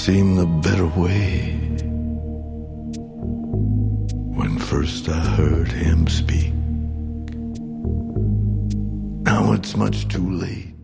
seemed the better way when first I heard him speak. Now it's much too late.